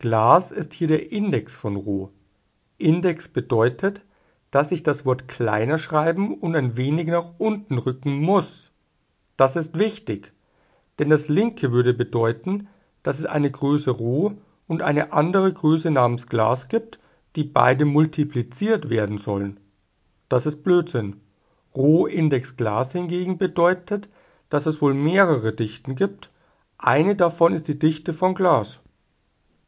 Glas ist hier der Index von Ρ. Index bedeutet, dass ich das Wort kleiner schreiben und ein wenig nach unten rücken muss. Das ist wichtig, denn das linke würde bedeuten, dass es eine Größe Ρ und eine andere Größe namens Glas gibt, die beide multipliziert werden sollen. Das ist Blödsinn. Ρ Index Glas hingegen bedeutet, dass es wohl mehrere Dichten gibt. Eine davon ist die Dichte von Glas.